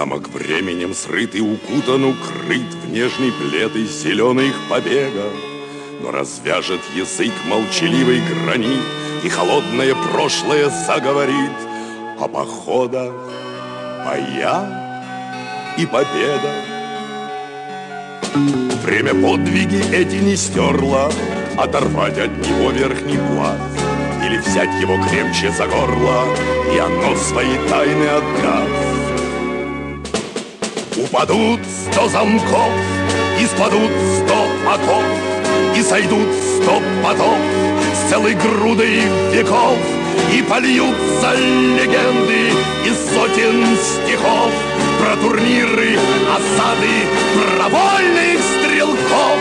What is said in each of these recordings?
Замок временем срыт и укутан, укрыт в нежный плед из зеленых побегов. Но развяжет язык молчаливый гранит, и холодное прошлое заговорит о походах, боях и победах. Время подвиги эти не стерло, оторвать от него верхний пласт или взять его крепче за горло, и оно свои тайны отдаст. Упадут 100 замков, и спадут 100 оков, и сойдут 100 потов с целой грудой веков, и польются легенды из сотен стихов про турниры, осады, про вольных стрелков.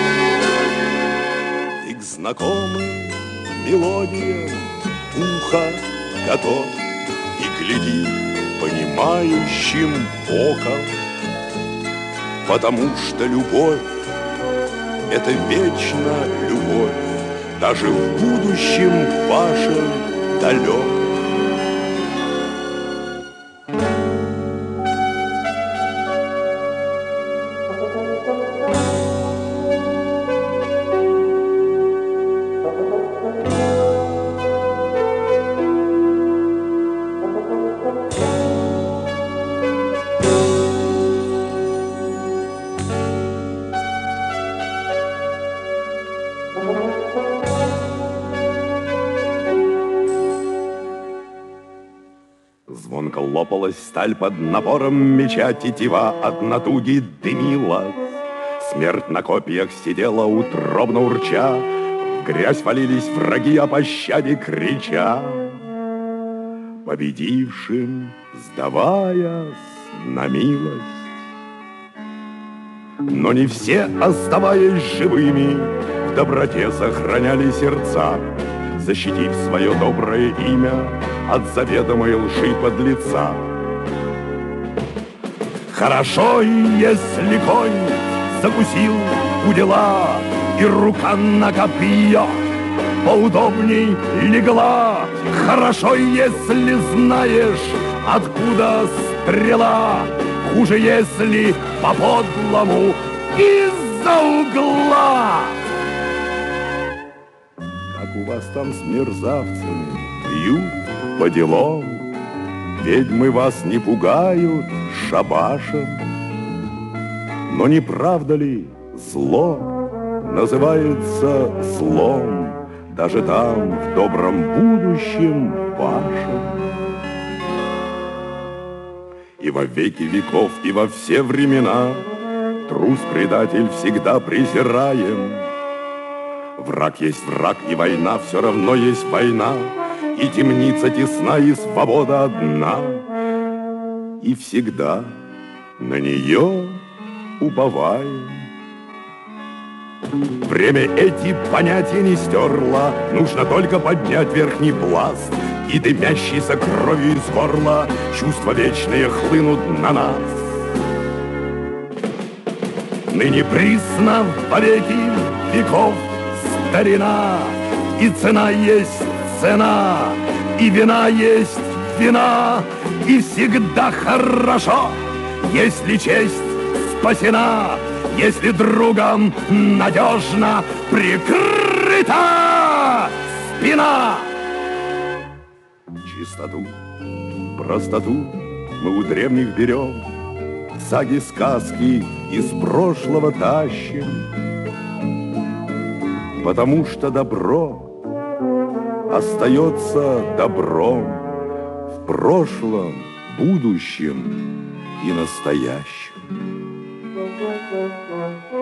И к знакомым мелодиям ухо готов, и глядит понимающим оком, потому что любовь — это вечно любовь, даже в будущем вашем далеком. Звонко лопалась сталь под напором меча, тетива от натуги дымилась. Смерть на копьях сидела утробно урча, в грязь валились враги, о пощаде крича. Победившим сдаваясь на милость. Но не все, оставаясь живыми, в доброте сохраняли сердца, защитив свое доброе имя от заведомой лжи подлеца. Хорошо, если конь закусил удила, и рука на копье поудобней легла. Хорошо, если знаешь, откуда стрела. Хуже, если по-подлому из-за угла. Как у вас там с мерзавцами бьют по делам, ведьмы вас не пугают шабашем. Но не правда ли зло называется злом даже там, в добром будущем вашем? И во веки веков, и во все времена трус-предатель всегда презираем. Враг есть враг, и война все равно есть война, и темница тесна, и свобода одна, и всегда на нее уповаем. Время эти понятия не стерло, нужно только поднять верхний пласт, и дымящейся кровью из горла чувства вечные хлынут на нас. Ныне присно во веки веков старина, и цена есть цена, и вина есть вина, и всегда хорошо, если честь спасена, если другом надежно прикрыта спина. Чистоту, простоту мы у древних берем, саги, сказки из прошлого тащим, потому что добро остается добром в прошлом, будущем и настоящем.